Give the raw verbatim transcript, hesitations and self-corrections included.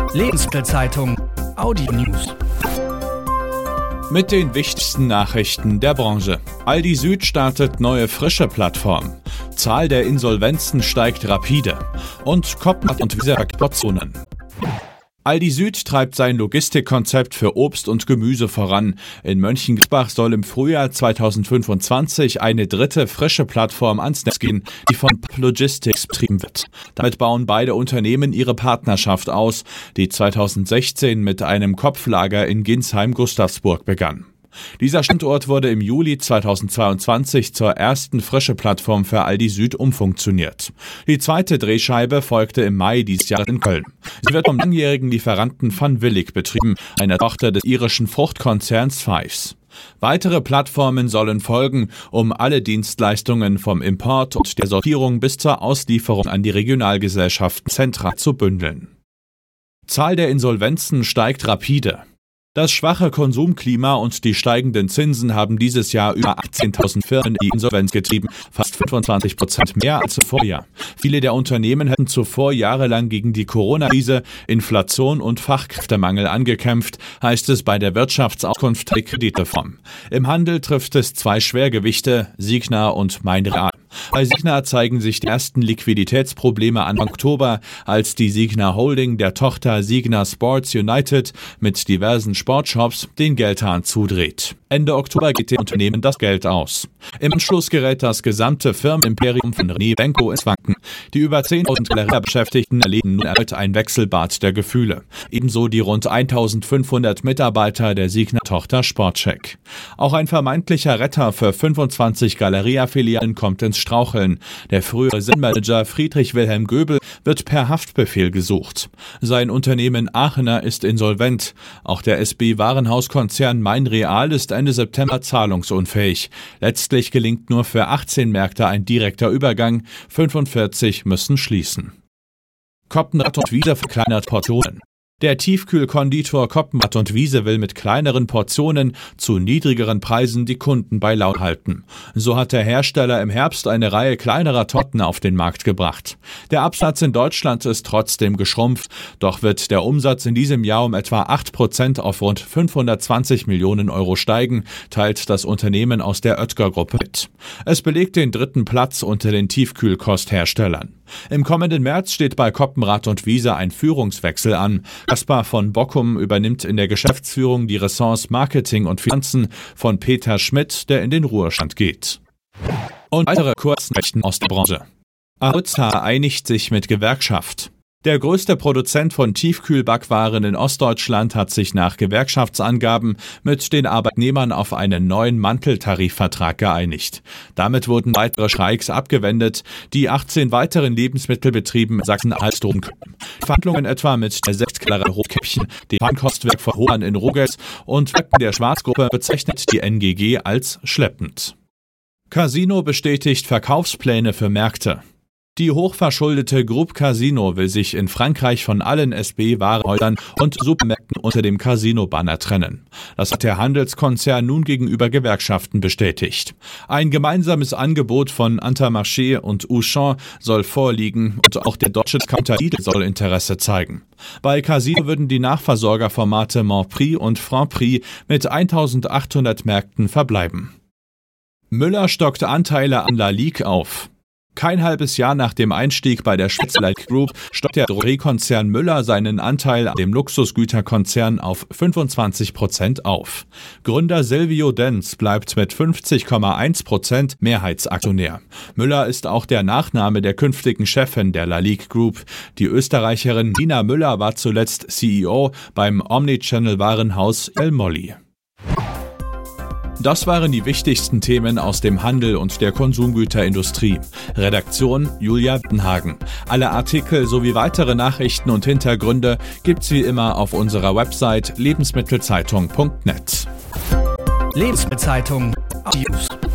Lebensmittelzeitung Audio News. Mit den wichtigsten Nachrichten der Branche. Aldi Süd startet neue frische Plattform. Zahl der Insolvenzen steigt rapide. Und Koppen und Portionen. Aldi Süd treibt sein Logistikkonzept für Obst und Gemüse voran. In Mönchengladbach soll im Frühjahr zweitausendfünfundzwanzig eine dritte frische Plattform ans Netz gehen, die von Logistics betrieben wird. Damit bauen beide Unternehmen ihre Partnerschaft aus, die zweitausendsechzehn mit einem Kopflager in Ginsheim-Gustavsburg begann. Dieser Standort wurde im Juli zweitausendzweiundzwanzig zur ersten frische Plattform für Aldi Süd umfunktioniert. Die zweite Drehscheibe folgte im Mai dieses Jahres in Köln. Sie wird vom langjährigen Lieferanten Van Willig betrieben, einer Tochter des irischen Fruchtkonzerns Fives. Weitere Plattformen sollen folgen, um alle Dienstleistungen vom Import und der Sortierung bis zur Auslieferung an die Regionalgesellschaften zentral zu bündeln. Zahl der Insolvenzen steigt rapide. Das schwache Konsumklima und die steigenden Zinsen haben dieses Jahr über achtzehntausend Firmen in die Insolvenz getrieben, fast fünfundzwanzig Prozent mehr als im Vorjahr. Viele der Unternehmen hätten zuvor jahrelang gegen die Corona-Krise, Inflation und Fachkräftemangel angekämpft, heißt es bei der Wirtschaftsauskunft der Kreditreform. Im Handel trifft es zwei Schwergewichte, Signa und Mein-Real. Bei Signa zeigen sich die ersten Liquiditätsprobleme Anfang Oktober, als die Signa Holding der Tochter Signa Sports United mit diversen Sportshops den Geldhahn zudreht. Ende Oktober geht dem Unternehmen das Geld aus. Im Anschluss gerät das gesamte Firmenimperium von René Benko ins Wanken. Die über zehntausend Galeria-Beschäftigten erleben nun erneut ein Wechselbad der Gefühle. Ebenso die rund eintausendfünfhundert Mitarbeiter der Signa-Tochter Sportcheck. Auch ein vermeintlicher Retter für fünfundzwanzig Galeria-Filialen kommt ins Straucheln. Der frühere Sinnmanager Friedrich Wilhelm Göbel wird per Haftbefehl gesucht. Sein Unternehmen Aachener ist insolvent. Auch der S B-Warenhauskonzern Mein-Real ist Ende September zahlungsunfähig. Letztlich gelingt nur für achtzehn Märkte ein direkter Übergang, fünfundvierzig müssen schließen. Koppenrad und Wiese verkleinert Portionen. Der Tiefkühlkonditor Koppenrad und Wiese will mit kleineren Portionen zu niedrigeren Preisen die Kunden bei Laune halten. So hat der Hersteller im Herbst eine Reihe kleinerer Torten auf den Markt gebracht. Der Absatz in Deutschland ist trotzdem geschrumpft, doch wird der Umsatz in diesem Jahr um etwa acht Prozent auf rund fünfhundertzwanzig Millionen Euro steigen, teilt das Unternehmen aus der Oetker-Gruppe mit. Es belegt den dritten Platz unter den Tiefkühlkostherstellern. Im kommenden März steht bei Koppenrad und Wiese ein Führungswechsel an. Kaspar von Bockum übernimmt in der Geschäftsführung die Ressorts Marketing und Finanzen von Peter Schmidt, der in den Ruhestand geht. Und weitere Kurznachrichten aus der Branche. Aryza einigt sich mit Gewerkschaft. Der größte Produzent von Tiefkühlbackwaren in Ostdeutschland hat sich nach Gewerkschaftsangaben mit den Arbeitnehmern auf einen neuen Manteltarifvertrag geeinigt. Damit wurden weitere Streiks abgewendet, die achtzehn weiteren Lebensmittelbetrieben in Sachsen-Anhalt drohen können. Verhandlungen etwa mit der Sektkellerei Rotkäppchen, dem Feinkostwerk von Hohan in Ruggers und Wecken der Schwarzgruppe bezeichnet die N G G als schleppend. Casino bestätigt Verkaufspläne für Märkte. Die hochverschuldete Groupe Casino will sich in Frankreich von allen S B-Warenhäusern und Supermärkten unter dem Casino-Banner trennen. Das hat der Handelskonzern nun gegenüber Gewerkschaften bestätigt. Ein gemeinsames Angebot von Intermarché und Auchan soll vorliegen und auch der deutsche Discounter Lidl soll Interesse zeigen. Bei Casino würden die Nachversorgerformate Montprix und Franprix mit eintausendachthundert Märkten verbleiben. Müller stockt Anteile an La Ligue auf. Kein halbes Jahr nach dem Einstieg bei der Schweizer Group stockt der Drogeriekonzern Müller seinen Anteil an dem Luxusgüterkonzern auf fünfundzwanzig Prozent auf. Gründer Silvio Denz bleibt mit fünfzig Komma eins Prozent Mehrheitsaktionär. Müller ist auch der Nachname der künftigen Chefin der La Ligue Group. Die Österreicherin Nina Müller war zuletzt C E O beim Omnichannel-Warenhaus El Molly. Das waren die wichtigsten Themen aus dem Handel und der Konsumgüterindustrie. Redaktion Julia Wittenhagen. Alle Artikel sowie weitere Nachrichten und Hintergründe gibt's wie immer auf unserer Website lebensmittelzeitung punkt net. Lebensmittelzeitung News.